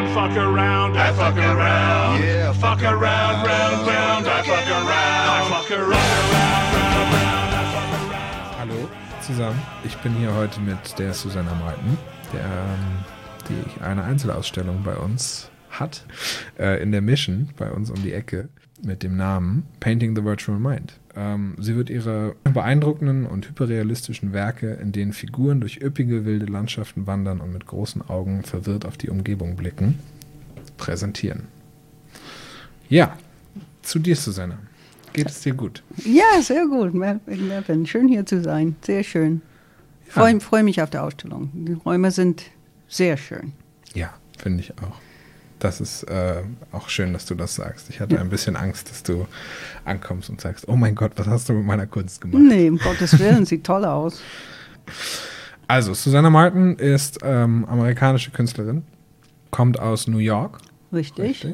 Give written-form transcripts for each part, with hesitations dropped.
fuck around, I fuck around. Yeah, fuck around, round, round, I fuck around. I fuck around, round, round, I fuck around. Hallo zusammen, ich bin hier heute mit der Susanna Meuthen, die eine Einzelausstellung bei uns hat, in der Mission, bei uns um die Ecke, mit dem Namen Painting the Virtual Mind. Sie wird ihre beeindruckenden und hyperrealistischen Werke, in denen Figuren durch üppige, wilde Landschaften wandern und mit großen Augen verwirrt auf die Umgebung blicken, präsentieren. Ja, zu dir, Susanna. Geht es dir gut? Ja, sehr gut. Mervin, schön hier zu sein. Sehr schön. Ich freue mich auf die Ausstellung. Die Räume sind sehr schön. Ja, finde ich auch. Das ist auch schön, dass du das sagst. Ich hatte ein bisschen Angst, dass du ankommst und sagst, oh mein Gott, was hast du mit meiner Kunst gemacht? Nee, um Gottes Willen, sieht toll aus. Also, Susanna Meuthen ist amerikanische Künstlerin, kommt aus New York. Richtig.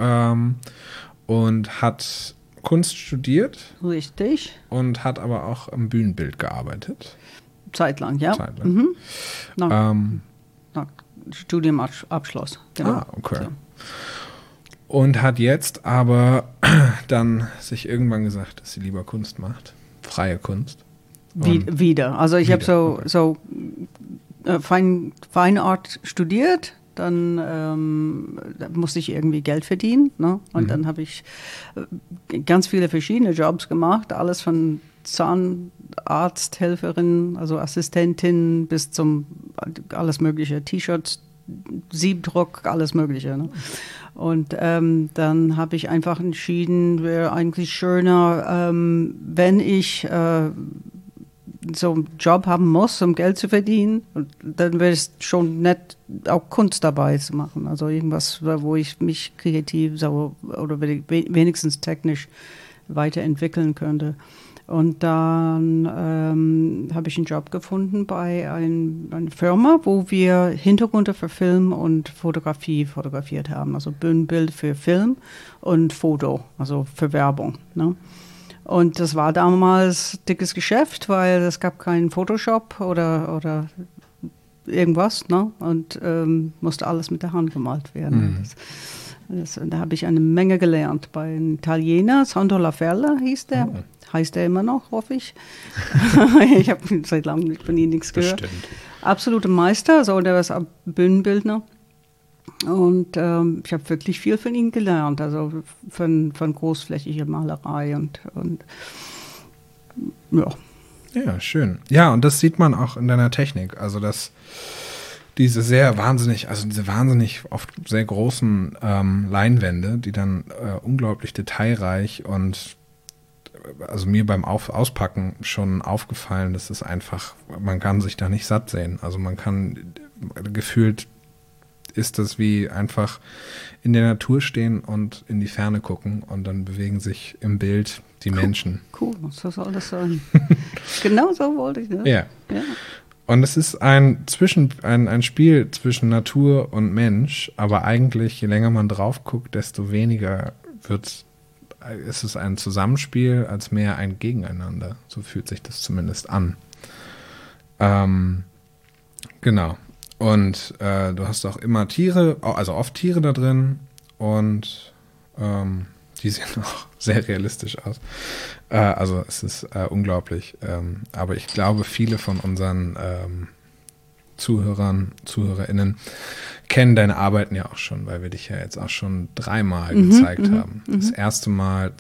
Und hat Kunst studiert. Richtig. Und hat aber auch am Bühnenbild gearbeitet. Zeitlang, ja. Zeitlang. Nach Studiumabschluss. Genau. Ah, okay. So. Und hat jetzt aber dann sich irgendwann gesagt, dass sie lieber Kunst macht. Freie Kunst. Wieder. Also ich habe so Fine Art studiert. Dann da musste ich irgendwie Geld verdienen. Ne? Und dann habe ich ganz viele verschiedene Jobs gemacht. Alles von Zahnarzthelferin, also Assistentin, bis zum alles mögliche, T-Shirts, Siebdruck, alles mögliche. Ne? Und dann habe ich einfach entschieden, wäre eigentlich schöner, wenn ich so einen Job haben muss, um Geld zu verdienen, und dann wäre es schon nett, auch Kunst dabei zu machen. Also irgendwas, wo ich mich kreativ oder wenigstens technisch weiterentwickeln könnte. Und dann habe ich einen Job gefunden bei einer Firma, wo wir Hintergründe für Film und Fotografie fotografiert haben. Also Bühnenbild für Film und Foto, also für Werbung. Ne? Und das war damals dickes Geschäft, weil es gab keinen Photoshop oder irgendwas. Ne? Und musste alles mit der Hand gemalt werden. Da habe ich eine Menge gelernt bei einem Italiener, Sandro Laferla hieß der. Oh. Heißt er immer noch, hoffe ich. Ich habe seit langem von ihm nichts gehört. Bestimmt. Absolute Meister, so der ist Bühnenbildner. Und ich habe wirklich viel von ihm gelernt, also von großflächiger Malerei und ja. Ja, schön. Ja, und das sieht man auch in deiner Technik. Also diese wahnsinnig oft sehr großen Leinwände, die dann unglaublich detailreich und also mir beim Auspacken schon aufgefallen, dass es einfach, man kann sich da nicht satt sehen. Also man kann gefühlt ist das wie einfach in der Natur stehen und in die Ferne gucken und dann bewegen sich im Bild die Menschen. Cool, so soll das sein. Genau so wollte ich, ne? Ja. Und es ist ein Spiel zwischen Natur und Mensch, aber eigentlich, je länger man drauf guckt, desto weniger ist es ein Zusammenspiel als mehr ein Gegeneinander. So fühlt sich das zumindest an. Genau. Und du hast auch immer Tiere, also oft Tiere da drin und die sehen auch sehr realistisch aus. Also es ist unglaublich. Aber ich glaube, viele von unseren ZuhörerInnen kennen deine Arbeiten ja auch schon, weil wir dich ja jetzt auch schon 3-mal gezeigt haben. Das erste Mal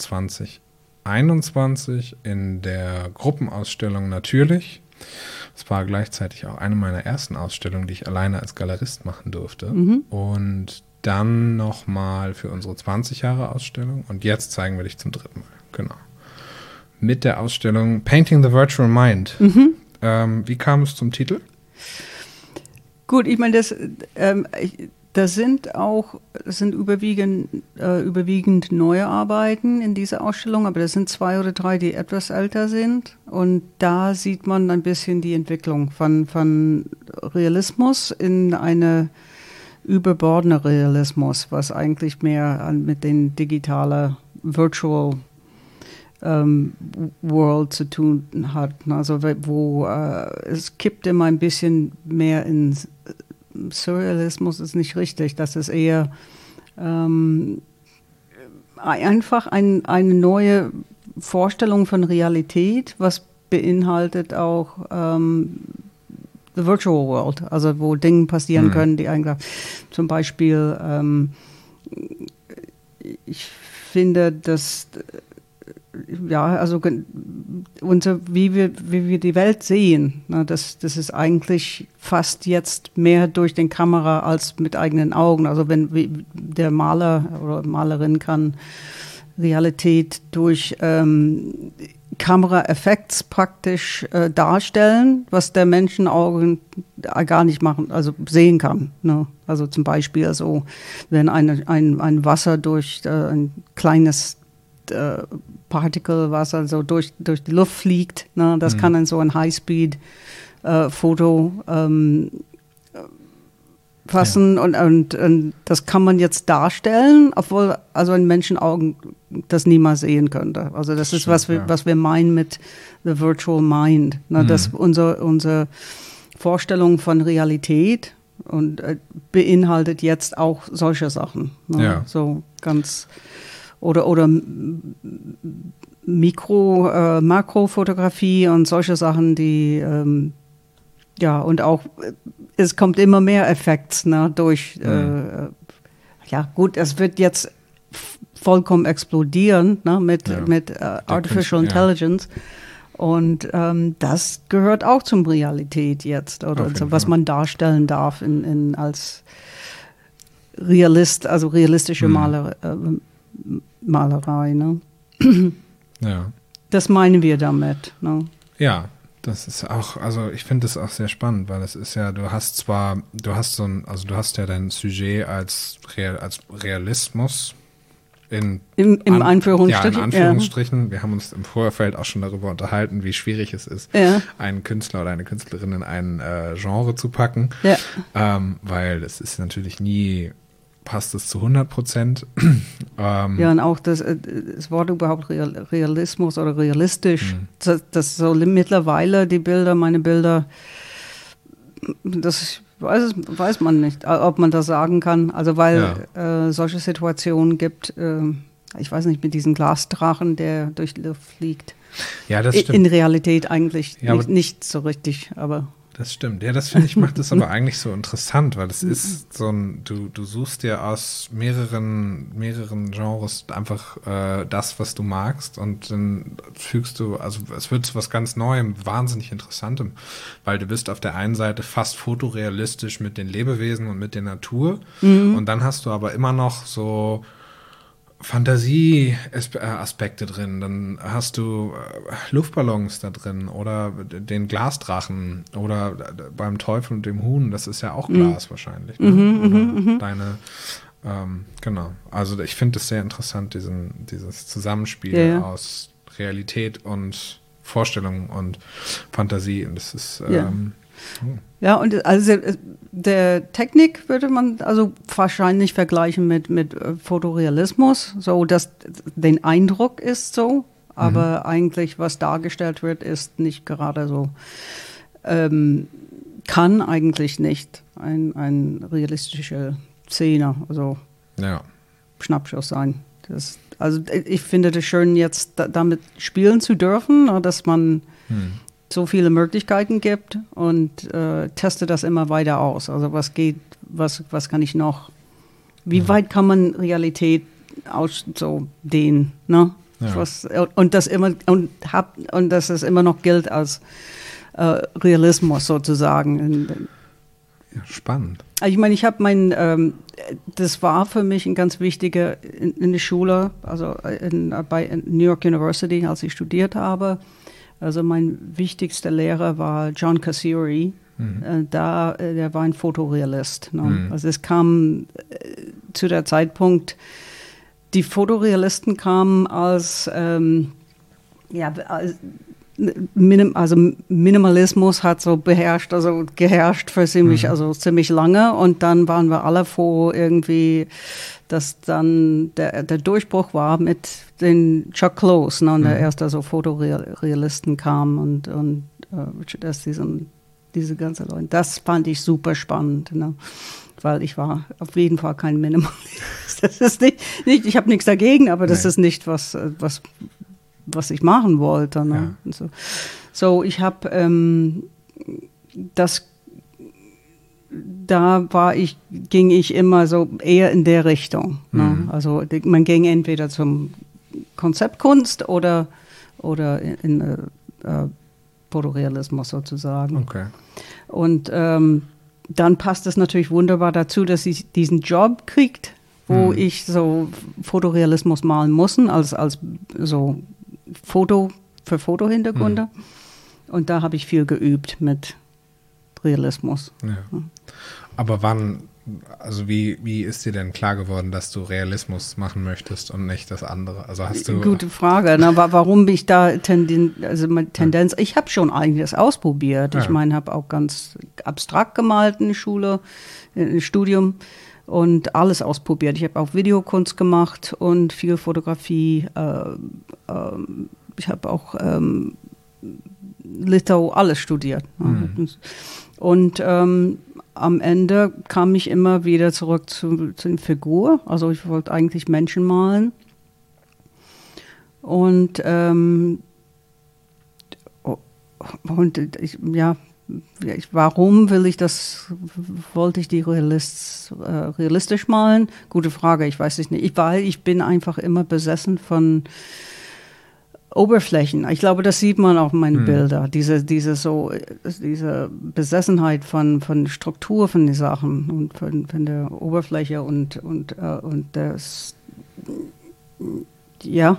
2021 in der Gruppenausstellung Natürlich. Das war gleichzeitig auch eine meiner ersten Ausstellungen, die ich alleine als Galerist machen durfte. Und dann nochmal für unsere 20-Jahre-Ausstellung. Und jetzt zeigen wir dich zum 3. Mal. Genau. Mit der Ausstellung Painting the Virtual Mind. Wie kam es zum Titel? Gut, ich meine, das sind überwiegend neue Arbeiten in dieser Ausstellung, aber das sind 2 oder 3, die etwas älter sind. Und da sieht man ein bisschen die Entwicklung von Realismus in eine überbordene Realismus, was eigentlich mehr mit den digitalen Virtual World zu tun hat. Also wo es kippt immer ein bisschen mehr ins Surrealismus ist nicht richtig. Das ist eher einfach eine neue Vorstellung von Realität, was beinhaltet auch the virtual world, also wo Dinge passieren können, die eigentlich zum Beispiel ich finde, dass also wie wir die Welt sehen, ne, das ist eigentlich fast jetzt mehr durch den Kamera als mit eigenen Augen. Also wenn der Maler oder Malerin kann Realität durch Kameraeffekte praktisch darstellen, was der Menschenaugen gar nicht sehen kann. Ne? Also zum Beispiel so, wenn ein Wasser durch ein kleines Partikelwasser so durch die Luft fliegt, ne? Das kann dann so ein High-Speed-Foto fassen und das kann man jetzt darstellen, obwohl also in Menschenaugen das niemals sehen könnte. Also das ist, was wir meinen mit the virtual mind, ne? Dass unsere Vorstellung von Realität und beinhaltet jetzt auch solche Sachen. Ne? Ja. So ganz oder Makrofotografie und solche Sachen, die und auch es kommt immer mehr Effekte, ne, durch gut, es wird jetzt vollkommen explodieren, ne, mit Artificial Intelligence. Und das gehört auch zum Realität jetzt, oder so, was man darstellen darf als realistische Malerei. Ne? Ja. Das meinen wir damit. Ne? Ja, das ist auch, also ich finde das auch sehr spannend, weil es ist ja, du hast ja dein Sujet als Realismus im Anführungsstrichen. Ja, in Anführungsstrichen. Ja. Wir haben uns im Vorfeld auch schon darüber unterhalten, wie schwierig es ist, einen Künstler oder eine Künstlerin in ein Genre zu packen, weil es ist natürlich nie passt es zu 100%. Und auch das Wort überhaupt Realismus oder realistisch, das so mittlerweile meine Bilder, das weiß man nicht, ob man das sagen kann. Also weil solche Situationen gibt, ich weiß nicht, mit diesem Glasdrachen, der durch die Luft fliegt. Ja, das stimmt. In Realität eigentlich nicht so richtig, aber... Das stimmt. Ja, das finde ich, macht es aber eigentlich so interessant, weil es ist so ein, du suchst dir aus mehreren Genres einfach das, was du magst, und dann fügst du, also es wird zu was ganz Neuem, wahnsinnig Interessantem, weil du bist auf der einen Seite fast fotorealistisch mit den Lebewesen und mit der Natur, und dann hast du aber immer noch so Fantasie-Aspekte drin, dann hast du Luftballons da drin oder den Glasdrachen oder beim Teufel und dem Huhn, das ist ja auch Glas wahrscheinlich. Ne? Genau. Also ich finde es sehr interessant, dieses Zusammenspiel aus Realität und Vorstellung und Fantasie, und das ist Ja, und also der Technik würde man also wahrscheinlich vergleichen mit Fotorealismus, so dass den Eindruck ist so, aber eigentlich was dargestellt wird, ist nicht gerade so, kann eigentlich nicht ein realistische Szene, also Schnappschuss sein. Also ich finde das schön, jetzt damit spielen zu dürfen, dass man so viele Möglichkeiten gibt, und teste das immer weiter aus. Also was geht, was kann ich noch, wie weit kann man Realität dehnen, ne? Ja. Und das es immer noch gilt als Realismus sozusagen. Ja, spannend. Ich meine, ich habe das war für mich ein ganz wichtiger in der Schule, also bei New York University, als ich studiert habe. Also mein wichtigster Lehrer war John Cassiuri. Der war ein Fotorealist. Ne? Also es kam zu der Zeitpunkt, die Fotorealisten kamen als Minimalismus hat so geherrscht für ziemlich lange, und dann waren wir alle froh irgendwie, dass dann der Durchbruch war mit den Chuck Close, ne, und der erste so Fotorealisten kam, und Richard Estes und diese ganze Leute. Das fand ich super spannend, ne? Weil ich war auf jeden Fall kein Minimalist. Das ist nicht ich habe nichts dagegen, aber das ist nicht was ich machen wollte. Ne? Ja. So, ich habe ging ich immer so eher in der Richtung. Ne? Also man ging entweder zum Konzeptkunst oder in Fotorealismus sozusagen. Okay. Und dann passt es natürlich wunderbar dazu, dass sie diesen Job kriegt, wo ich so Fotorealismus malen muss, als so für Fotohintergründe. Und da habe ich viel geübt mit Realismus. Ja. Aber wie ist dir denn klar geworden, dass du Realismus machen möchtest und nicht das andere? Also hast du... Gute Frage. Na, warum bin ich da Tendenz? Ich habe schon einiges ausprobiert. Ich meine, habe auch ganz abstrakt gemalt in der Schule, im Studium und alles ausprobiert. Ich habe auch Videokunst gemacht und viel Fotografie. Ich habe auch Lithografie, alles studiert. Und am Ende kam ich immer wieder zurück zu der Figur. Also ich wollte eigentlich Menschen malen. Und warum wollte ich die realistisch malen? Gute Frage, ich weiß es nicht. Weil ich bin einfach immer besessen von Oberflächen. Ich glaube, das sieht man auch in meinen Bildern. Diese Besessenheit von Struktur von den Sachen und von der Oberfläche und das, ja.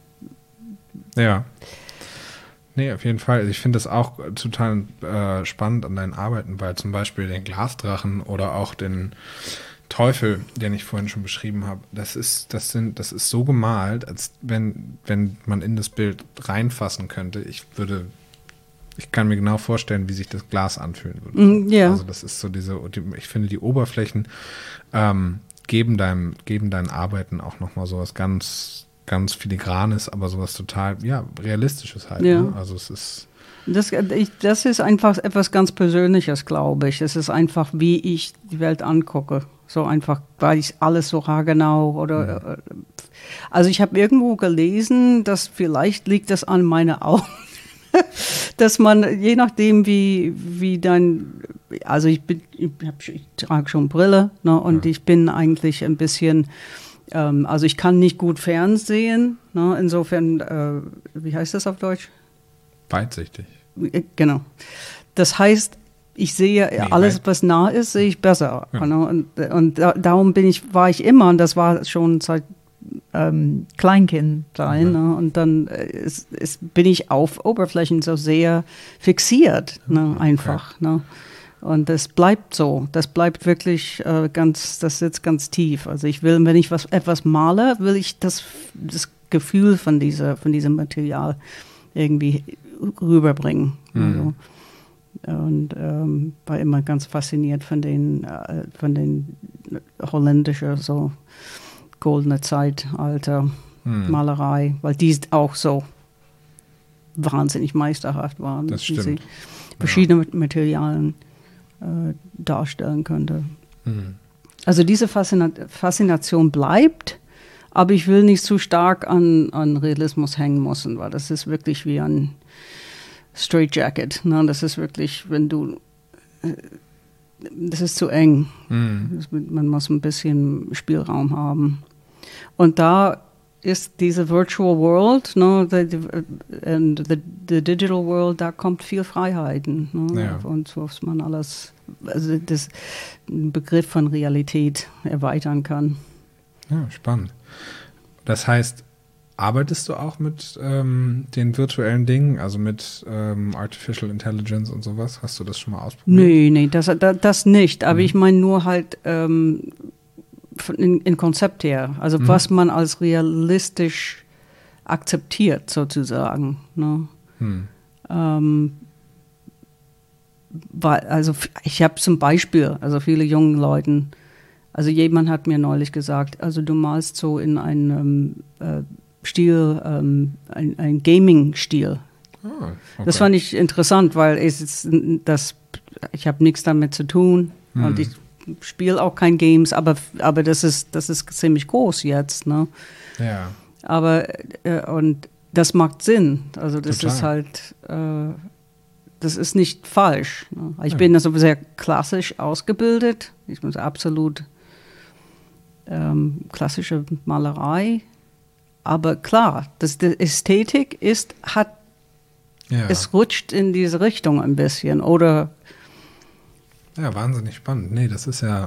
Ja. Nee, auf jeden Fall. Ich finde das auch total spannend an deinen Arbeiten, weil zum Beispiel den Glasdrachen oder auch den Teufel, den ich vorhin schon beschrieben habe, das ist so gemalt, als wenn man in das Bild reinfassen könnte. Ich kann mir genau vorstellen, wie sich das Glas anfühlen würde. Ja. Also das ist so ich finde, die Oberflächen geben deinen Arbeiten auch nochmal sowas ganz, ganz Filigranes, aber sowas total, Realistisches halt. Ja. Ne? Also es ist... Das ist einfach etwas ganz Persönliches, glaube ich. Es ist einfach, wie ich die Welt angucke. So einfach, weil ich alles so haargenau oder... Also ich habe irgendwo gelesen, dass vielleicht liegt das an meine Augen, dass man, je nachdem wie dein... Also ich trage schon Brille, ne, und ich bin eigentlich ein bisschen... also ich kann nicht gut fernsehen, ne, insofern, wie heißt das auf Deutsch? Weitsichtig. Genau. Das heißt, ich sehe alles, was nah ist, sehe ich besser. Ja. Und darum war ich immer, und das war schon seit Kleinkind sein. Ne? Und dann bin ich auf Oberflächen so sehr fixiert, ne? Einfach. Okay. Ne? Und das bleibt so. Das bleibt wirklich das sitzt ganz tief. Also ich will, wenn ich etwas male, will ich das Gefühl von diesem Material irgendwie rüberbringen. Also. Und war immer ganz fasziniert von den holländischen so goldene Zeitalter Malerei, weil die auch so wahnsinnig meisterhaft waren, das wie stimmt. sie verschiedene Materialien darstellen könnte. Also diese Faszination bleibt, aber ich will nicht zu stark an Realismus hängen müssen, weil das ist wirklich wie ein Straitjacket. Ne? Das ist wirklich, das ist zu eng. Man muss ein bisschen Spielraum haben. Und da ist diese Virtual World, ne, the Digital World, da kommt viel Freiheiten. Ne? Ja. Und was man alles, also den Begriff von Realität erweitern kann. Ja, spannend. Das heißt, arbeitest du auch mit den virtuellen Dingen, also mit Artificial Intelligence und sowas? Hast du das schon mal ausprobiert? Nee, das nicht. Aber ich meine nur halt in Konzept her. Also was man als realistisch akzeptiert, sozusagen. Ne? Also ich habe zum Beispiel, also viele jungen Leute, also jemand hat mir neulich gesagt, also du malst so in einem Stil, ein Gaming-Stil. Okay. Das fand ich interessant, weil das hab nichts damit zu tun und ich spiele auch kein Games, aber das ist ziemlich groß jetzt, ne? Ja. Aber und das macht Sinn. Also das Total. ist halt, das ist nicht falsch. Ne? Ich bin also sehr klassisch ausgebildet. Ich bin absolut klassische Malerei. Aber klar, die Ästhetik es rutscht in diese Richtung ein bisschen. Oder Ja, wahnsinnig spannend. Nee, das ist ja.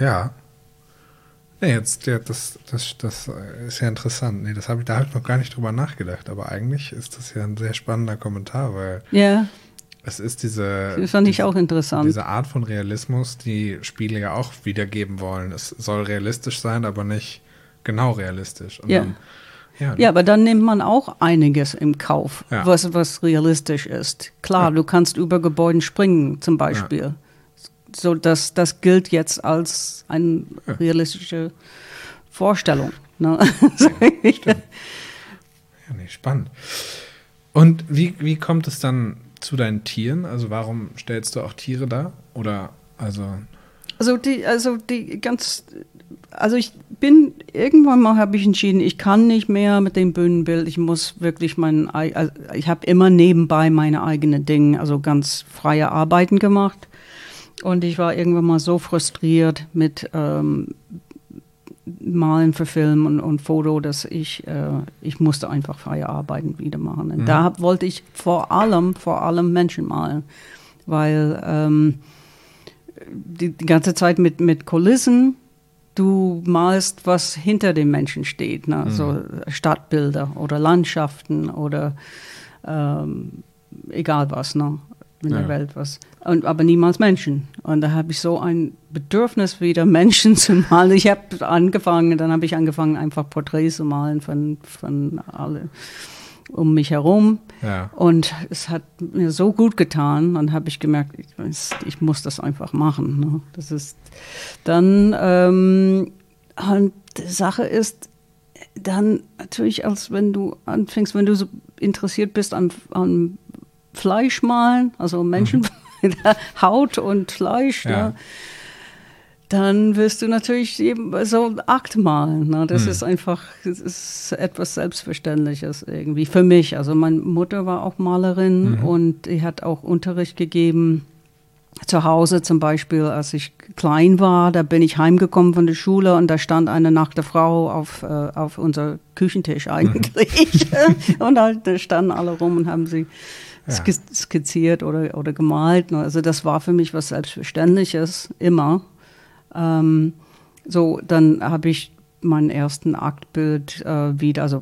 Nee, das ist ja interessant. Nee, da habe ich noch gar nicht drüber nachgedacht. Aber eigentlich ist das ja ein sehr spannender Kommentar, weil es ist das fand ich auch interessant. Diese Art von Realismus, die Spiele ja auch wiedergeben wollen. Es soll realistisch sein, aber nicht genau realistisch. Und dann, ja, aber dann nimmt man auch einiges im Kauf, Ja. was realistisch ist. Klar, du kannst über Gebäuden springen zum Beispiel. Ja. So, das gilt jetzt als eine realistische Vorstellung. Ne? Stimmt. Ja, nee, spannend. Und wie kommt es dann zu deinen Tieren? Also warum stellst du auch Tiere da? Oder irgendwann mal habe ich entschieden, ich kann nicht mehr mit dem Bühnenbild, ich muss wirklich ich habe immer nebenbei meine eigenen Dinge, also ganz freie Arbeiten gemacht. Und ich war irgendwann mal so frustriert mit Malen für Film und Foto, dass ich musste einfach freie Arbeiten wieder machen. Und da wollte ich vor allem Menschen malen, weil die ganze Zeit mit Kulissen, du malst, was hinter dem Menschen steht, ne? So Stadtbilder oder Landschaften oder egal was, ne? In der Welt was. Aber niemals Menschen. Und da habe ich so ein Bedürfnis, wieder Menschen zu malen. Dann habe ich angefangen, einfach Porträts zu malen von alle um mich herum. Ja. Und es hat mir so gut getan. Dann habe ich gemerkt, ich muss das einfach machen. Ne? Das ist dann, und die Sache ist, dann natürlich, als wenn du anfängst, wenn du so interessiert bist an Fleisch malen, also Menschen, Haut und Fleisch, ne? Dann wirst du natürlich eben so Akt malen. Ne? Das ist einfach, das ist etwas Selbstverständliches irgendwie für mich. Also meine Mutter war auch Malerin und die hat auch Unterricht gegeben. Zu Hause zum Beispiel, als ich klein war, da bin ich heimgekommen von der Schule und da stand eine nackte Frau auf unser Küchentisch eigentlich. Und da standen alle rum und haben sie skizziert oder gemalt. Also das war für mich was Selbstverständliches, immer. So, dann habe ich meinen ersten Aktbild wieder, also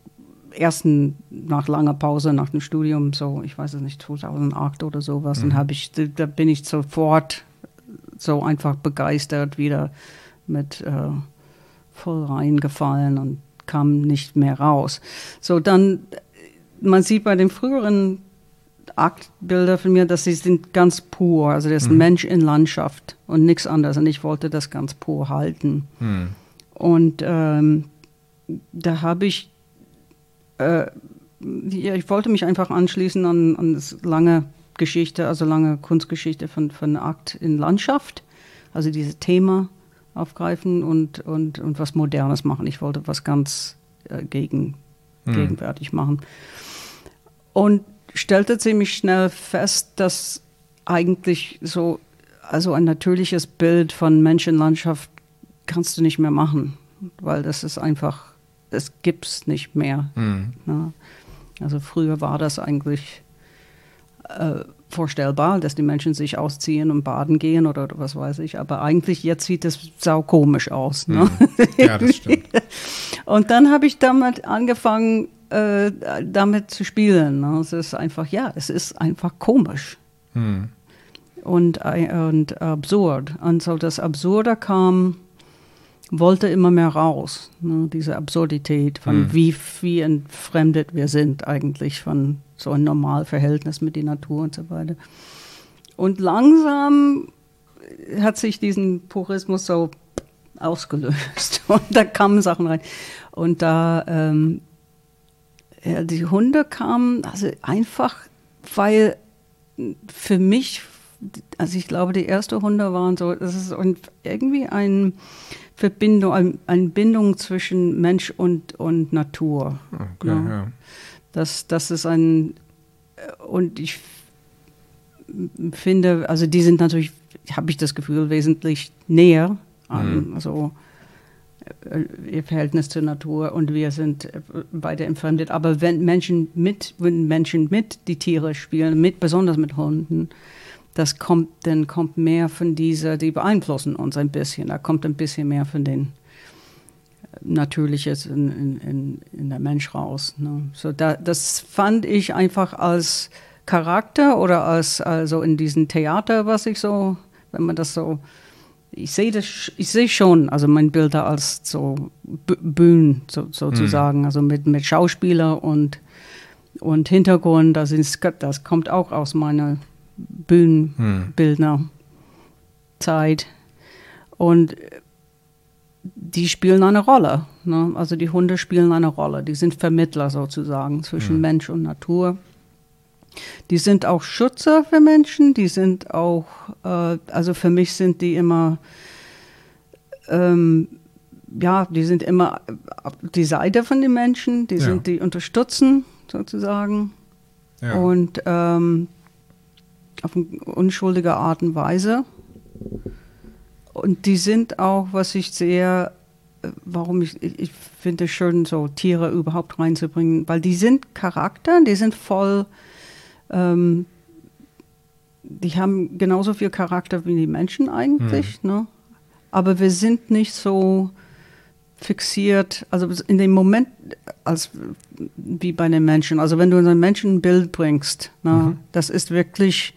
nach langer Pause, nach dem Studium, so, ich weiß es nicht, 2008 oder sowas, und da bin ich sofort so einfach begeistert wieder mit voll reingefallen und kam nicht mehr raus. So, dann, man sieht bei den früheren Aktbilder von mir, dass sie sind ganz pur, also das ist ein Mensch in Landschaft und nichts anderes, und ich wollte das ganz pur halten. Und da habe ich ich wollte mich einfach anschließen an das lange Geschichte, also lange Kunstgeschichte von Akt in Landschaft, also dieses Thema aufgreifen und was Modernes machen. Ich wollte was ganz gegenwärtig machen. Und stellte ziemlich schnell fest, dass eigentlich also ein natürliches Bild von Mensch in Landschaft kannst du nicht mehr machen, weil das ist einfach, das gibt's nicht mehr. Ne? Also früher war das eigentlich vorstellbar, dass die Menschen sich ausziehen und baden gehen oder was weiß ich, aber eigentlich jetzt sieht es saukomisch aus. Ne? Ja, das stimmt. Und dann habe ich damit angefangen, damit zu spielen. Ne? Es ist einfach komisch. Und absurd. Und so das Absurde wollte immer mehr raus. Ne? Diese Absurdität von wie entfremdet wir sind eigentlich von so ein normales Verhältnis mit der Natur und so weiter. Und langsam hat sich diesen Purismus so ausgelöst. Und da kamen Sachen rein. Und da die Hunde kamen, also einfach, weil für mich also ich glaube, die ersten Hunde waren so, das ist irgendwie eine Bindung zwischen Mensch und Natur. Okay, Ja. ja. Das ist und ich finde, also die sind natürlich, habe ich das Gefühl, wesentlich näher an, also ihr Verhältnis zur Natur, und wir sind beide entfremdet. Aber wenn Menschen mit die Tiere spielen, besonders mit Hunden, dann kommt mehr von die beeinflussen uns ein bisschen. Da kommt ein bisschen mehr von den Natürliches in der Mensch raus. Ne? So das fand ich einfach als Charakter oder also in diesem Theater, was ich so, wenn man das so, ich sehe schon, also mein Bilder als so Bühnen sozusagen, also mit Schauspieler und Hintergrund, das kommt auch aus meiner Bühnenbildnerzeit. Und die spielen eine Rolle, ne? Also die Hunde spielen eine Rolle, die sind Vermittler sozusagen zwischen Mensch und Natur. Die sind auch Schützer für Menschen, die sind auch, also für mich sind die immer, die sind immer auf die Seite von den Menschen, die unterstützen sozusagen und auf eine unschuldige Art und Weise. Und die sind auch, was ich sehe, warum ich finde es schön, so Tiere überhaupt reinzubringen, weil die sind Charakter, die sind voll, die haben genauso viel Charakter wie die Menschen eigentlich, ne? Aber wir sind nicht so fixiert, also in dem Moment, wie bei den Menschen. Also wenn du einen Menschen ein Bild bringst, ne, das ist wirklich,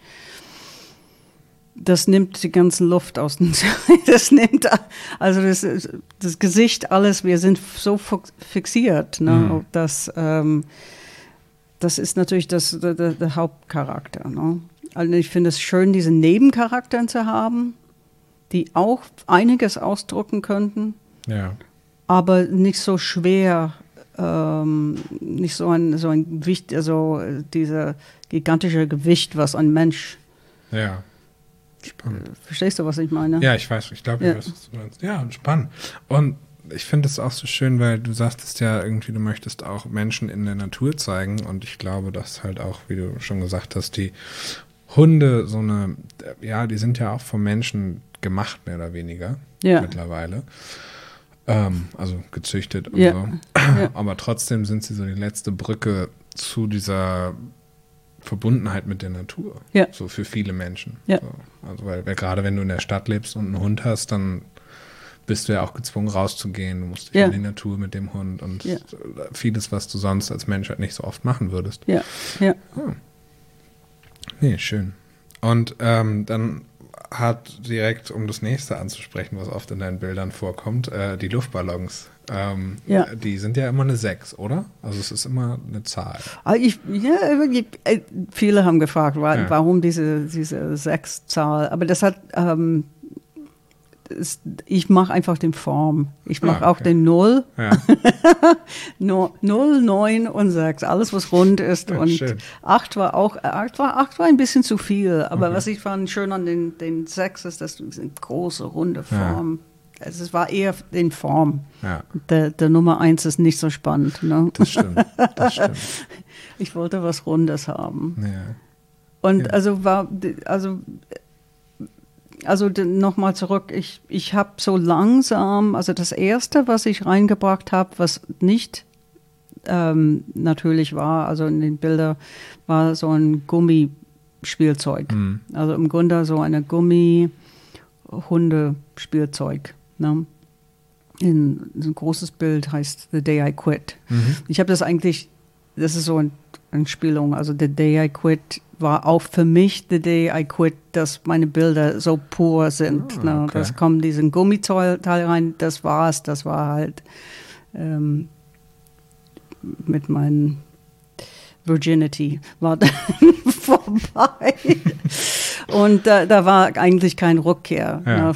das nimmt die ganze Luft aus dem das nimmt, also das Gesicht, alles, wir sind so fixiert, ne, das ist natürlich der Hauptcharakter. Ne? Also ich finde es schön, diese Nebencharakter zu haben, die auch einiges ausdrücken könnten, aber nicht so schwer, nicht so ein Gewicht, also dieser gigantische Gewicht, was ein Mensch. Ja. Spannend. Verstehst du, was ich meine? Ja, ich weiß, ich glaube, ich weiß, was du meinst. Ja, spannend. Und ich finde es auch so schön, weil du sagtest ja irgendwie, du möchtest auch Menschen in der Natur zeigen, und ich glaube, dass halt auch, wie du schon gesagt hast, die Hunde die sind ja auch vom Menschen gemacht, mehr oder weniger, mittlerweile. Also gezüchtet und so. Aber trotzdem sind sie so die letzte Brücke zu dieser Verbundenheit mit der Natur, so für viele Menschen. So. Also weil gerade wenn du in der Stadt lebst und einen Hund hast, dann bist du ja auch gezwungen rauszugehen, du musst dich in die Natur mit dem Hund und vieles, was du sonst als Mensch halt nicht so oft machen würdest. Nee, schön. Und dann hat direkt, um das nächste anzusprechen, was oft in deinen Bildern vorkommt, die Luftballons. Die sind ja immer eine 6, oder? Also es ist immer eine Zahl. Viele haben gefragt, warum diese 6-Zahl. Aber das hat, ich mache einfach den Form. Ich mache auch den 0. 0, 9 und 6. Alles, was rund ist. Und schön. 8 war ein bisschen zu viel. Aber was ich fand schön an den 6 ist, dass du eine große, runde Form. Also es war eher in Form. Der Nummer 1 ist nicht so spannend. Ne? Das stimmt. Ich wollte was Rundes haben. Und also nochmal zurück, ich habe so langsam, also das Erste, was ich reingebracht habe, was nicht natürlich war, also in den Bildern, war so ein Gummispielzeug. Also im Grunde so eine Gummi-Hundespielzeug. Ne? Ein großes Bild heißt The Day I Quit. Ich habe das ist so eine Anspielung, also The Day I Quit war auch für mich The Day I Quit, dass meine Bilder so pur sind. Ne? Okay. Das kommt diesen Gummiteil rein, das war halt mit meinem Virginity war dann vorbei. Und da war eigentlich kein Rückkehr. Ne?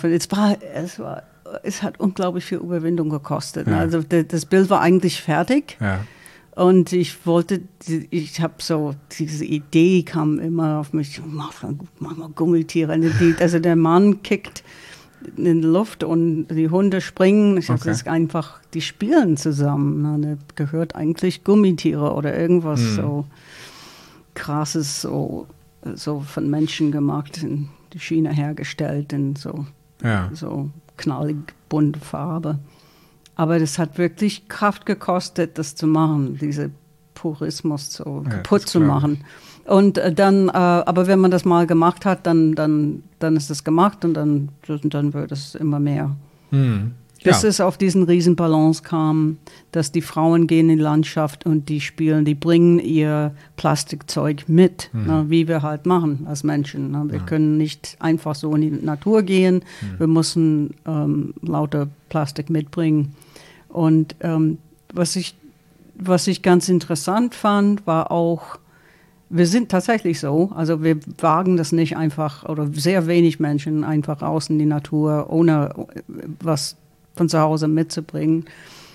Es hat unglaublich viel Überwindung gekostet. Also das Bild war eigentlich fertig. Und ich habe so, diese Idee kam immer auf mich, mach mal Gummitiere. Also der Mann kickt in die Luft und die Hunde springen. Ich dachte, das ist einfach, die spielen zusammen. Da gehört eigentlich Gummitiere oder irgendwas so Krasses, so von Menschen gemacht, in die China hergestellt, in so knallig bunte Farbe. Aber das hat wirklich Kraft gekostet, das zu machen, diese Purismus so kaputt zu machen. Und dann, aber wenn man das mal gemacht hat, dann ist es gemacht und dann wird es immer mehr. Bis es auf diesen Riesenbalance kam, dass die Frauen gehen in die Landschaft und die spielen, die bringen ihr Plastikzeug mit, wie wir halt machen als Menschen. Ne? Wir können nicht einfach so in die Natur gehen, wir müssen lauter Plastik mitbringen. Und was ich ganz interessant fand, war auch, wir sind tatsächlich so, also wir wagen das nicht einfach, oder sehr wenig Menschen einfach raus in die Natur, ohne was von zu Hause mitzubringen.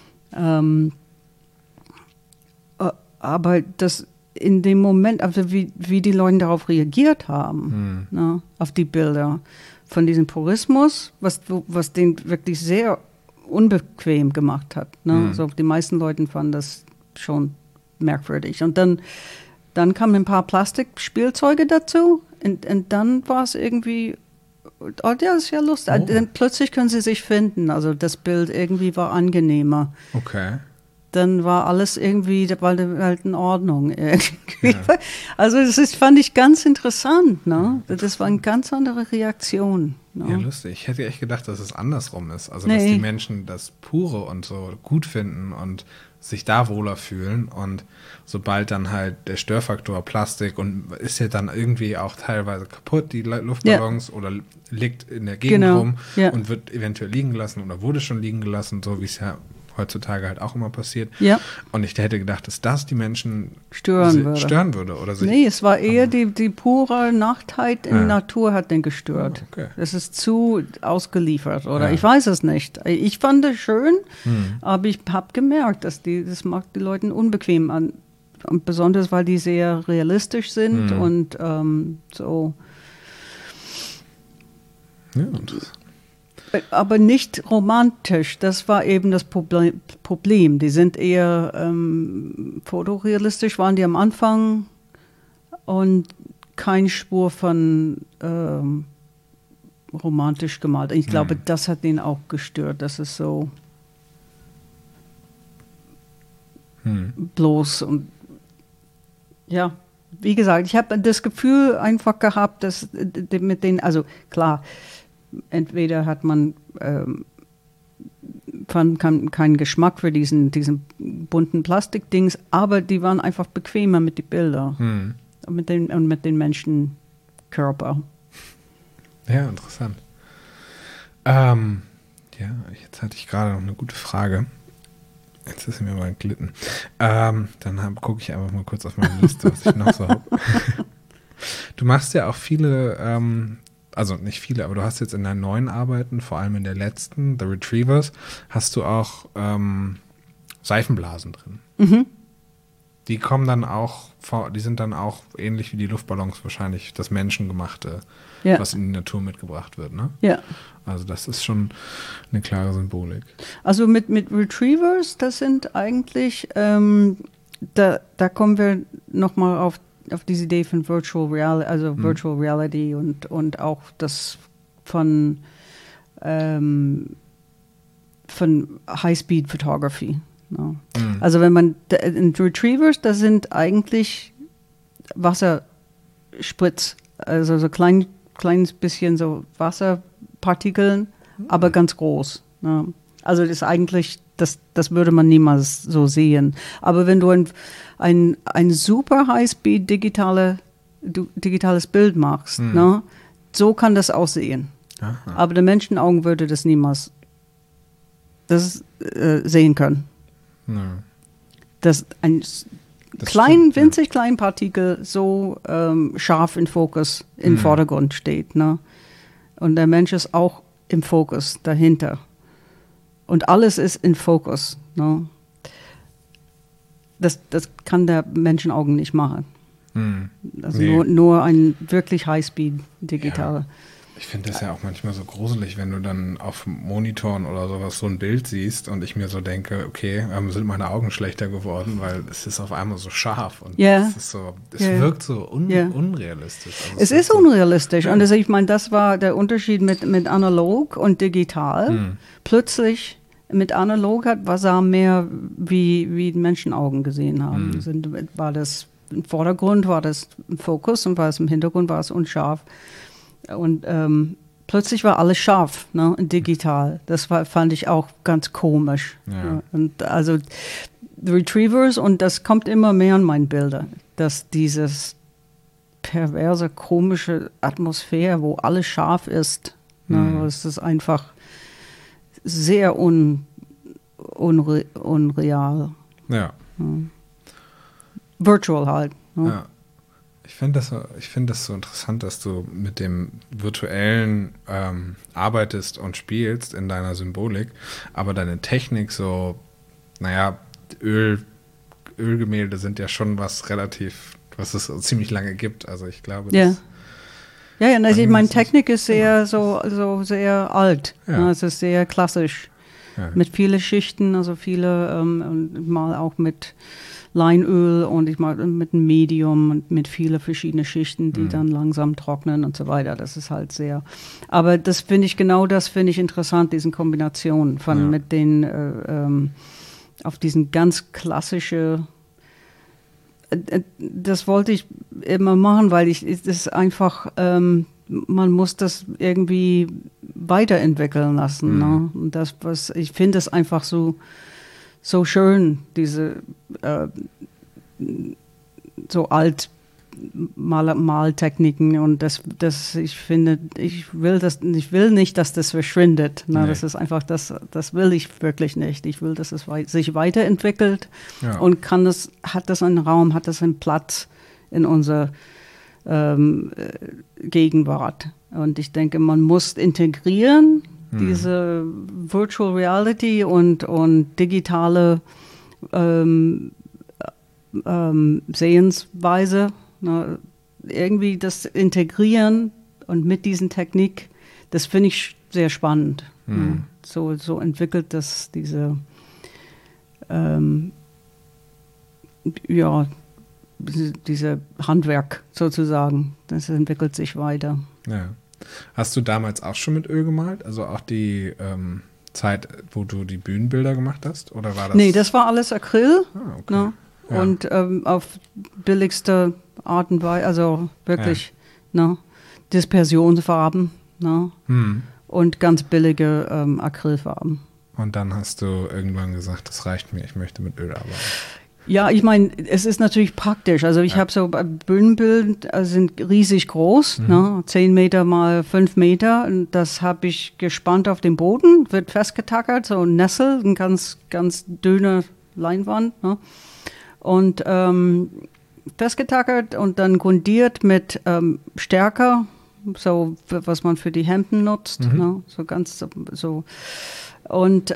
Aber das in dem Moment, also wie die Leute darauf reagiert haben, ne, auf die Bilder von diesem Purismus, was den wirklich sehr unbequem gemacht hat. Ne? Also die meisten Leute fanden das schon merkwürdig. Und dann kamen ein paar Plastikspielzeuge dazu und dann war es irgendwie, oh, das ist ja lustig. Dann plötzlich können sie sich finden. Also das Bild irgendwie war angenehmer. Okay. Dann war alles irgendwie, war halt in Ordnung. Irgendwie. Also fand ich ganz interessant. Ne? Das war eine ganz andere Reaktion. Ne? Ja, lustig. Ich hätte echt gedacht, dass es andersrum ist. Also dass die Menschen das Pure und so gut finden und sich da wohler fühlen. Und sobald dann halt der Störfaktor Plastik und ist ja dann irgendwie auch teilweise kaputt, die Luftballons, oder liegt in der Gegend rum und wird eventuell liegen gelassen oder wurde schon liegen gelassen, so wie es ja heutzutage halt auch immer passiert. Ja. Und ich hätte gedacht, dass das die Menschen stören würde. Oder sich es war eher die pure Nachtheit in der Natur hat den gestört. Oh, okay. Das ist zu ausgeliefert, oder? Ich weiß es nicht. Ich fand es schön, aber ich habe gemerkt, dass das macht die Leute unbequem an. Und besonders, weil die sehr realistisch sind und so. Ja, interessant. Aber nicht romantisch, das war eben das Problem. Die sind eher fotorealistisch, waren die am Anfang und keine Spur von romantisch gemalt. Ich glaube, das hat den auch gestört, dass es so bloß und ja, wie gesagt, ich habe das Gefühl einfach gehabt, dass mit denen, also klar, entweder hat man keinen Geschmack für diesen bunten Plastikdings, aber die waren einfach bequemer mit den Bildern und mit den Menschenkörper. Ja, interessant. Ja, jetzt hatte ich gerade noch eine gute Frage. Jetzt ist sie mir mal entglitten. Dann gucke ich einfach mal kurz auf meine Liste, was ich noch so habe. Du machst ja auch viele also nicht viele, aber du hast jetzt in deinen neuen Arbeiten, vor allem in der letzten, The Retrievers, hast du auch Seifenblasen drin. Die kommen dann auch, die sind dann auch ähnlich wie die Luftballons wahrscheinlich das Menschengemachte, was in die Natur mitgebracht wird, ne? Ja. Also das ist schon eine klare Symbolik. Also mit Retrievers, das sind eigentlich, da kommen wir nochmal auf diese Idee von Virtual Reality, also Virtual Reality und auch das von High-Speed Photography. No. Also wenn man in Retrievers, das sind eigentlich Wasserspritz, also so kleines bisschen so Wasserpartikeln, aber ganz groß. No. Also das ist eigentlich, das würde man niemals so sehen. Aber wenn du ein super High-Speed digitales Bild machst, ne, so kann das aussehen. Aha. Aber der Menschenaugen würde das niemals sehen können. Ja. Dass ein winzig kleinen Partikel so scharf im Fokus, im Vordergrund steht. Ne? Und der Mensch ist auch im Fokus dahinter. Und alles ist in Fokus. Ne? das kann der Menschenaugen nicht machen. Also Nee. nur ein wirklich Highspeed digital. Ich finde das ja auch manchmal so gruselig, wenn du dann auf Monitoren oder sowas so ein Bild siehst und ich mir so denke, okay, sind meine Augen schlechter geworden, weil es ist auf einmal so scharf und Ja. es ist so, es Ja. wirkt so Ja. unrealistisch. Also Es ist unrealistisch. Und also ich meine, das war der Unterschied mit analog und digital. Plötzlich mit analog sah mehr wie Menschenaugen gesehen haben. War das im Vordergrund, war das im Fokus und war es im Hintergrund, war es unscharf. Und plötzlich war alles scharf, ne, digital. Das fand ich auch ganz komisch. Ja. Und also Retrievers, und das kommt immer mehr in meinen Bildern, dass dieses perverse, komische Atmosphäre, wo alles scharf ist, ne, es ist einfach sehr unreal. Ja. Virtual halt. Ne? Ja. Ich finde das so interessant, dass du mit dem Virtuellen arbeitest und spielst in deiner Symbolik, aber deine Technik so, naja, Ölgemälde sind ja schon was es so ziemlich lange gibt. Also ich glaube, Ja. das Ja, also Dann meine ist es- Technik ist sehr sehr alt. Ja. Ne? Es ist sehr klassisch. Ja. Mit vielen Schichten, also viele, und mal auch mit Leinöl und ich mal mit einem Medium und mit vielen verschiedenen Schichten, die dann langsam trocknen und so weiter. Das ist halt sehr. Aber das finde ich interessant, diesen Kombinationen von mit den auf diesen ganz klassische. Das wollte ich immer machen, weil das ist einfach, man muss das irgendwie weiterentwickeln lassen. Ne? Und ich finde es einfach so schön, diese so alt Maltechniken, und ich finde, ich will nicht, dass das verschwindet. Ne? Nee. Das ist einfach, das will ich wirklich nicht. Ich will, dass es sich weiterentwickelt und hat das einen Raum, hat das einen Platz in unserer Gegenwart. Und ich denke, man muss integrieren, diese Virtual Reality und digitale Sehensweise, ne, irgendwie das integrieren, und mit diesen Technik, das finde ich sehr spannend. Ne. So entwickelt das diese Handwerk sozusagen. Das entwickelt sich weiter. Ja. Hast du damals auch schon mit Öl gemalt? Also auch die Zeit, wo du die Bühnenbilder gemacht hast? Oder war das? Nee, das war alles Acryl. Okay. Ne? Ja. Und auf billigste Art und Weise, also wirklich Dispersionsfarben, ne? Und ganz billige Acrylfarben. Und dann hast du irgendwann gesagt, das reicht mir, ich möchte mit Öl arbeiten. Ja, ich meine, es ist natürlich praktisch. Also ich habe so Bühnenbilder, sind riesig groß, ne? 10 Meter mal 5 Meter. Und das habe ich gespannt auf den Boden, wird festgetackert, so ein Nessel, eine ganz, ganz dünne Leinwand. Ne? Und festgetackert und dann grundiert mit Stärker, so was man für die Hemden nutzt. Ne? So ganz so. Und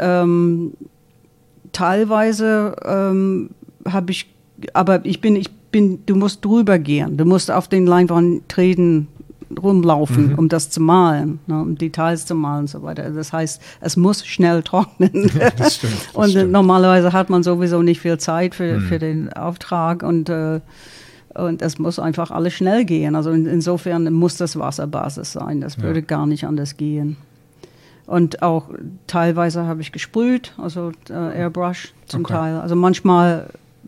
teilweise habe ich, aber du musst drüber gehen. Du musst auf den Leinwand treten, rumlaufen, um das zu malen, ne, um Details zu malen und so weiter. Das heißt, es muss schnell trocknen. Ja, das stimmt. Und normalerweise hat man sowieso nicht viel Zeit für den Auftrag, und es muss einfach alles schnell gehen. Also insofern muss das Wasserbasis sein. Das würde gar nicht anders gehen. Und auch teilweise habe ich gesprüht, also Airbrush zum Teil. Also manche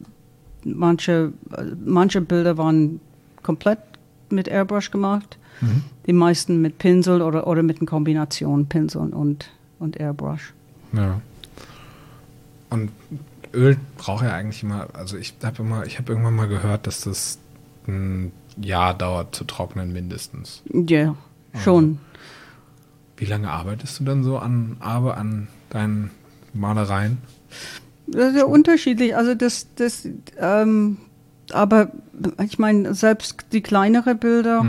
Bilder waren komplett mit Airbrush gemacht. Die meisten mit Pinsel oder mit einer Kombination Pinsel und Airbrush. Ja. Und Öl braucht ja eigentlich immer, also ich habe irgendwann mal gehört, dass das ein Jahr dauert zu trocknen mindestens. Ja, schon. Wie lange arbeitest du dann so an deinen Malereien? Das ist ja unterschiedlich. Also aber ich meine, selbst die kleineren Bilder,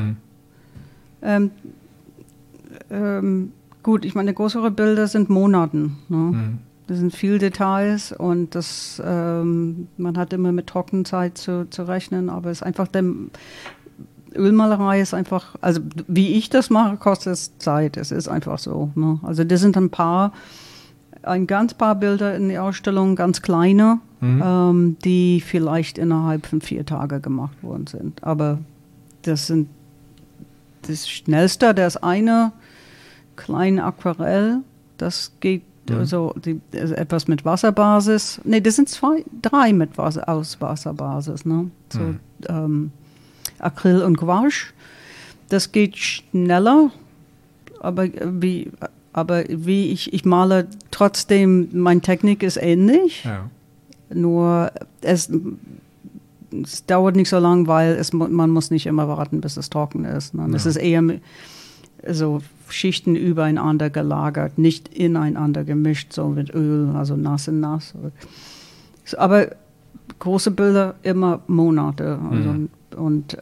gut, ich meine, größere Bilder sind Monaten. Ne? Das sind viele Details und man hat immer mit Trockenzeit zu rechnen, aber es ist einfach, Ölmalerei ist einfach, also wie ich das mache, kostet es Zeit. Es ist einfach so. Ne? Also das sind ein ganz paar Bilder in der Ausstellung, ganz kleine, die vielleicht innerhalb von 4 Tagen gemacht worden sind. Aber das Schnellste, das eine kleine Aquarell, das geht also etwas mit Wasserbasis. Nee, das sind 3 mit aus Wasserbasis. Ne? So, Acryl und Gouache. Das geht schneller, aber wie ich male trotzdem, meine Technik ist ähnlich. Ja. Nur es dauert nicht so lang, weil man muss nicht immer warten, bis es trocken ist. Ne? Ja. Es ist eher so Schichten übereinander gelagert, nicht ineinander gemischt, so mit Öl, also nass in nass. Aber große Bilder immer Monate. Also, und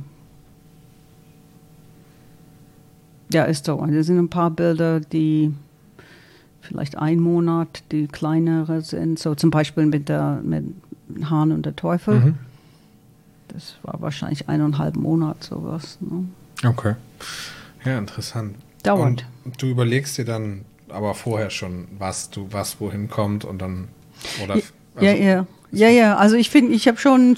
ja, ist so. Es sind ein paar Bilder, die vielleicht 1 Monat, die kleinere sind. So zum Beispiel mit Hahn und der Teufel. Das war wahrscheinlich 1,5 Monat sowas. Ne? Okay. Ja, interessant. Dauert. Und du überlegst dir dann aber vorher schon, was wohin kommt und dann oder ja. Also ich finde, ich habe schon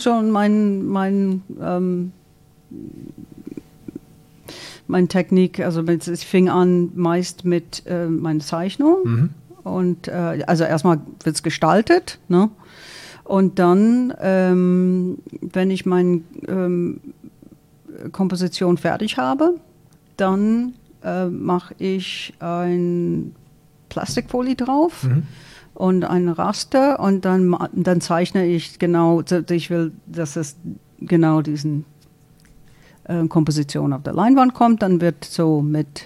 meine Technik, also ich fing an meist mit meiner Zeichnung und also erstmal wird es gestaltet, ne? Und dann, wenn ich meine Komposition fertig habe, dann mache ich ein Plastikfolie drauf und ein Raster und dann zeichne ich genau, ich will, dass es genau diesen Komposition auf der Leinwand kommt, dann wird so mit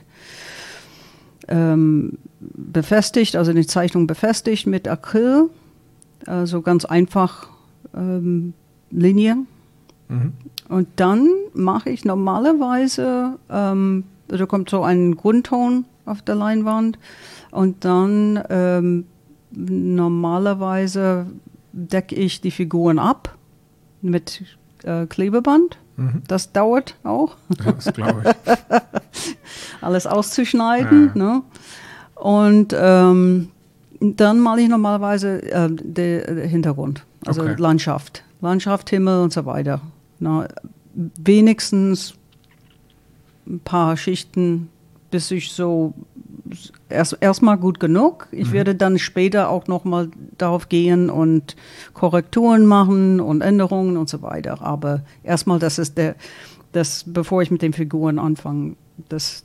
befestigt, also die Zeichnung befestigt mit Acryl, also ganz einfach Linie. Und dann mache ich normalerweise, da kommt so ein Grundton auf der Leinwand und dann normalerweise decke ich die Figuren ab mit Klebeband. Das dauert auch. Das glaube ich. Alles auszuschneiden. Ja. Ne? Und dann male ich normalerweise den Hintergrund, also Landschaft, Himmel und so weiter. Na, wenigstens ein paar Schichten, bis ich so erstmal gut genug. Ich werde dann später auch nochmal darauf gehen und Korrekturen machen und Änderungen und so weiter. Aber erstmal, das ist bevor ich mit den Figuren anfange, dass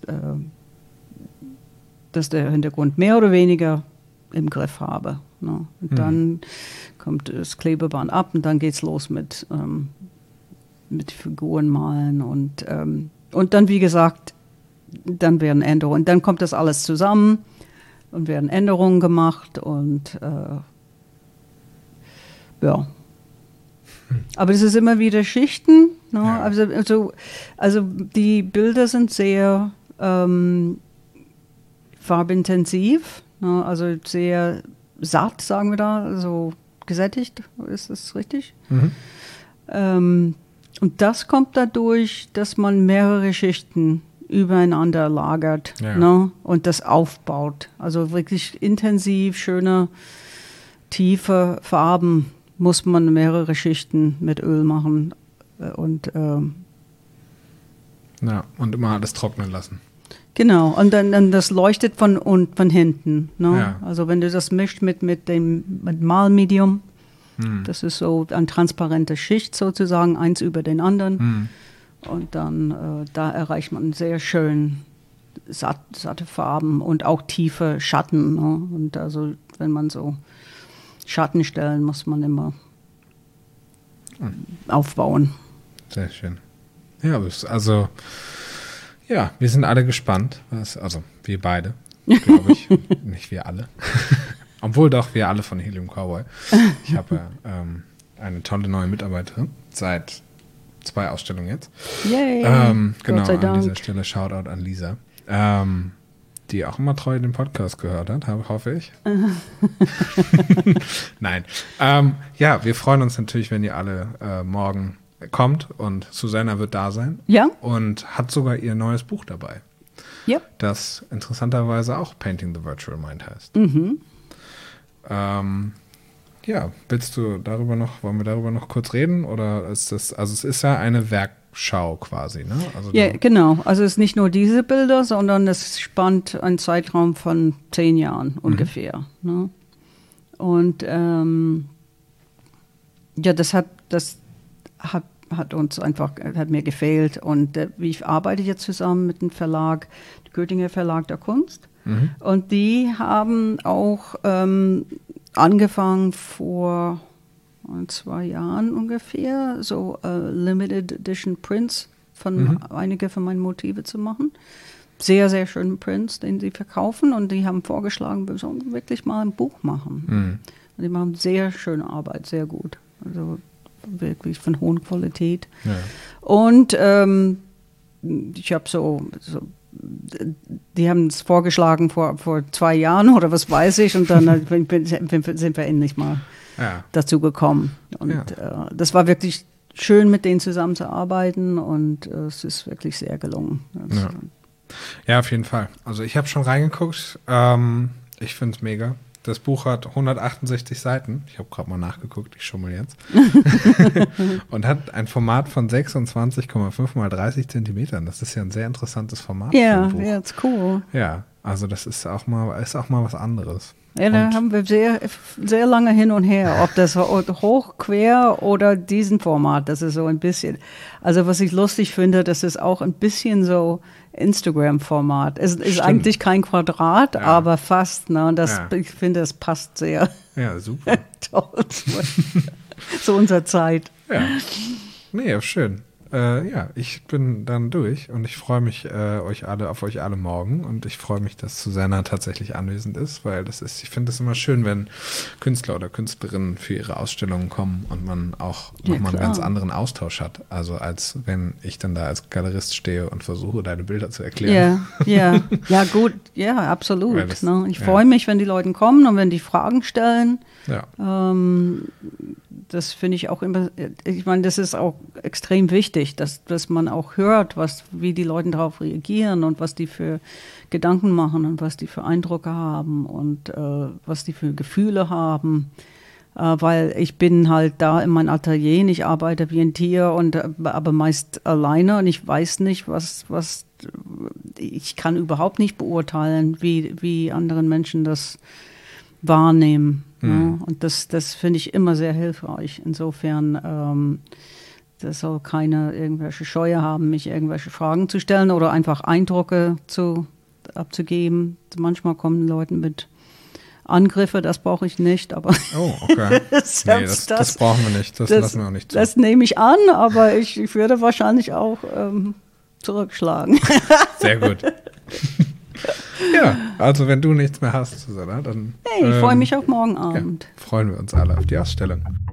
der Hintergrund mehr oder weniger im Griff habe. Ne? Und dann kommt das Klebeband ab und dann geht's los mit Figuren malen und dann, wie gesagt, dann werden Änderungen. Dann kommt das alles zusammen und werden Änderungen gemacht und ja. Aber es ist immer wieder Schichten. Ne? Ja. Also die Bilder sind sehr farbintensiv, ne? Also sehr satt, sagen wir da, also gesättigt, ist das richtig? Und das kommt dadurch, dass man mehrere Schichten übereinander lagert, ne? Und das aufbaut. Also wirklich intensiv, schöne, tiefe Farben muss man mehrere Schichten mit Öl machen und immer alles trocknen lassen. Genau, und dann das leuchtet von hinten. Ne? Ja. Also wenn du das mischt mit Malmedium, das ist so eine transparente Schicht sozusagen, eins über den anderen. Und dann da erreicht man sehr schön satte Farben und auch tiefe Schatten. Ne? Und also wenn man so Schatten stellen, muss man immer aufbauen. Sehr schön. Ja, also wir sind alle gespannt. Also wir beide, glaube ich. Nicht wir alle. Obwohl doch, wir alle von Helium Cowboy. Ich habe eine tolle neue Mitarbeiterin seit 2 Ausstellungen jetzt. Yay! Genau, an dieser Stelle Shoutout an Lisa. die auch immer treu den Podcast gehört hat, hoffe ich. Nein. Ja, wir freuen uns natürlich, wenn ihr alle morgen kommt und Susanna wird da sein. Ja. Und hat sogar ihr neues Buch dabei. Ja. Das interessanterweise auch Painting the Virtual Mind heißt. Ja, wollen wir darüber noch kurz reden? Oder ist das, also es ist ja eine Werkschau quasi, ne? Also ja, genau. Also es ist nicht nur diese Bilder, sondern es spannt einen Zeitraum von 10 Jahren ungefähr. Ne? Und ja, das hat uns einfach, hat mir gefehlt. Und ich arbeite jetzt zusammen mit dem Verlag, der Göttinger Verlag der Kunst. Und die haben auch angefangen vor 2 Jahren ungefähr, so Limited Edition Prints von einige von meinen Motive zu machen. Sehr, sehr schönen Prints, den sie verkaufen. Und die haben vorgeschlagen, wir sollen wirklich mal ein Buch machen. Und die machen sehr schöne Arbeit, sehr gut. Also wirklich von hoher Qualität. Ja. Und ich habe die haben es vorgeschlagen vor 2 Jahren oder was weiß ich, und dann sind wir endlich mal dazu gekommen. Und das war wirklich schön, mit denen zusammenzuarbeiten, und es ist wirklich sehr gelungen. Ja, auf jeden Fall. Also ich habe schon reingeguckt. Ich finde es mega. Das Buch hat 168 Seiten. Ich habe gerade mal nachgeguckt, ich schummel jetzt. Und hat ein Format von 26,5 mal 30 Zentimetern. Das ist ja ein sehr interessantes Format. Ja, ist cool. Ja, also das ist auch mal was anderes. Ja, da haben wir sehr, sehr lange hin und her, ob das hoch, quer oder diesen Format. Das ist so ein bisschen, also was ich lustig finde, das ist auch ein bisschen so Instagram-Format. Es ist eigentlich kein Quadrat, aber fast. Ne? Und ich finde, das passt sehr. Ja, super. Toll. Zu unserer Zeit. Ja. Nee, schön. Ja, ich bin dann durch und ich freue mich auf euch alle morgen, und ich freue mich, dass Susanna tatsächlich anwesend ist, weil ich finde es immer schön, wenn Künstler oder Künstlerinnen für ihre Ausstellungen kommen und man auch nochmal einen ganz anderen Austausch hat, also als wenn ich dann da als Galerist stehe und versuche, deine Bilder zu erklären. Ja, gut, ja, absolut. Ich freue mich, wenn die Leute kommen und wenn die Fragen stellen. Ja. Das finde ich auch immer, ich meine, das ist auch extrem wichtig, dass man auch hört, wie die Leute darauf reagieren und was die für Gedanken machen und was die für Eindrücke haben und was die für Gefühle haben. Weil ich bin halt da in meinem Atelier, ich arbeite wie ein Tier, aber meist alleine, und ich weiß nicht, ich kann überhaupt nicht beurteilen, wie andere Menschen das wahrnehmen. Ja, und das finde ich immer sehr hilfreich. Insofern, das soll keiner irgendwelche Scheue haben, mich irgendwelche Fragen zu stellen oder einfach Eindrücke abzugeben. Manchmal kommen Leute mit Angriffe, das brauche ich nicht, aber oh, okay. das brauchen wir nicht, das lassen wir auch nicht zu. Das nehme ich an, aber ich würde wahrscheinlich auch zurückschlagen. Sehr gut. Ja, also wenn du nichts mehr hast, Susanna, dann ich freue mich auf morgen Abend. Ja, freuen wir uns alle auf die Ausstellung.